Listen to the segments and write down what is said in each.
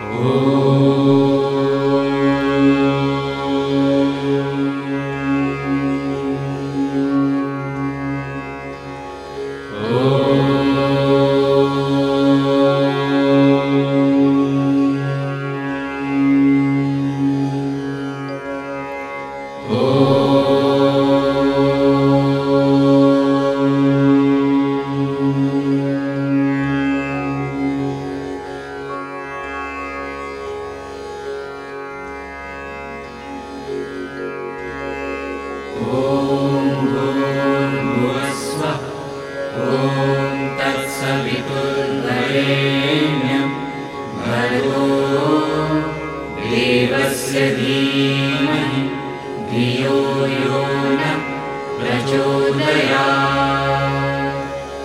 तत्सवितुर्वरेण्यं भर्गो देवस्य धीमहि धियो यो नः प्रचोदयात्।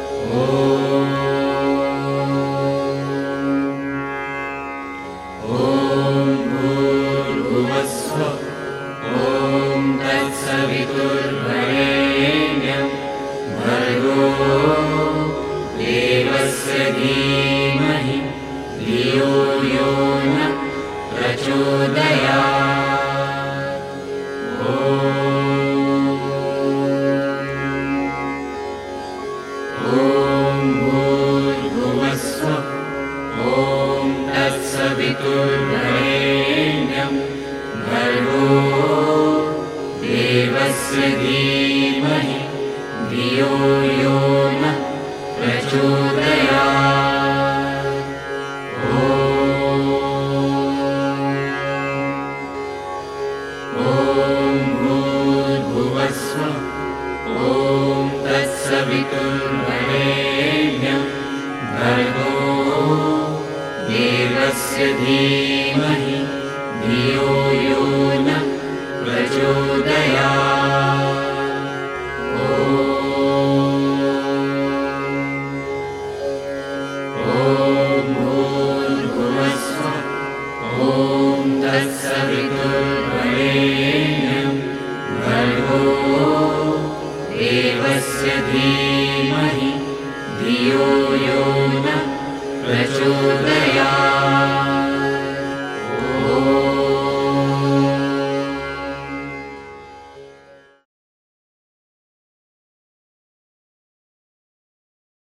ॐ भूर्भुवस्सुः ॐ तत्सवितुर्वरेण्यं भर्गो देवस्य धीमहि धियो यो नः प्रचोदयात्। ॐ भूर्भुवस्सुः ॐ तत्सवितुर्वरेण्यं भर्गो देवस्य धीमहि धियो यो नः प्रचोदयात्। ॐ भूर्भुवस्सुः ॐ तत्सवितुर्वरेण्यं भर्गो देवस्य धीमहि धियो यो नः प्रचोदयात्। ॐ भूर्भुवस्सुः ॐ तत्सवितुर्वरेण्यं भर्गो देवस्य धीमहि धियो यो नः प्रचोदयात्।